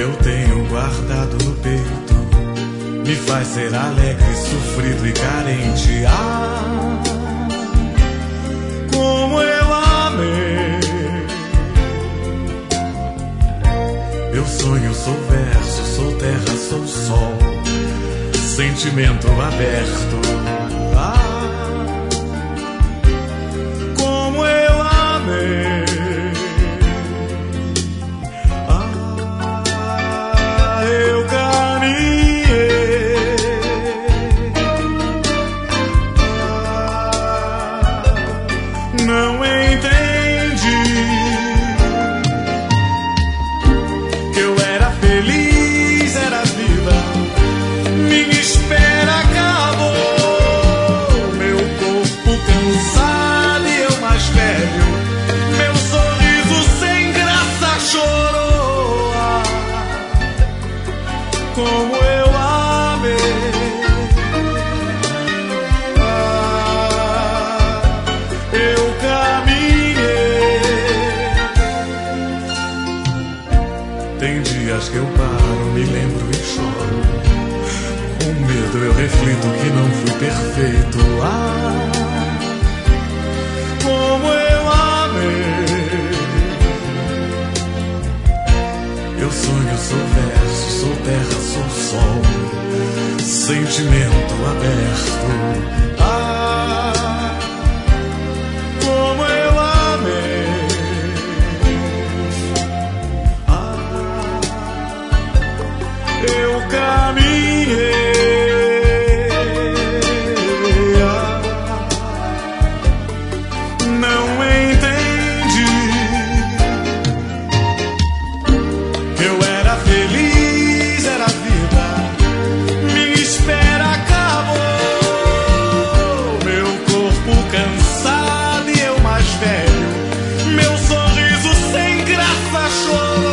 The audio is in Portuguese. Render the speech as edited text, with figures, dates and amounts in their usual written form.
eu tenho guardado no peito me faz ser alegre, sofrido e carente. Ah, como eu amei. Eu sonho, sou verso, sou terra, sou sol, sentimento aberto. Ah, como eu amei. Ah, eu caminhei. Ah, não entendi que eu era feliz, era viva. Minha espera acabou, meu corpo cansado e eu mais velho, meu sorriso sem graça chorou. Ah, como eu amei. Ah, eu caminhei. Tem dias que eu paro, me lembro e choro. Com medo eu reflito que não fui perfeito. Ah, como eu amei. Eu sonho, sou verso, sou terra, sou sol, sentimento aberto. Ah, como eu amei. Ah, eu caminhei. Ah, não entendi que eu era feliz, era vida. Minha espera acabou, meu corpo cansado e eu mais velho, meu sorriso sem graça chorou.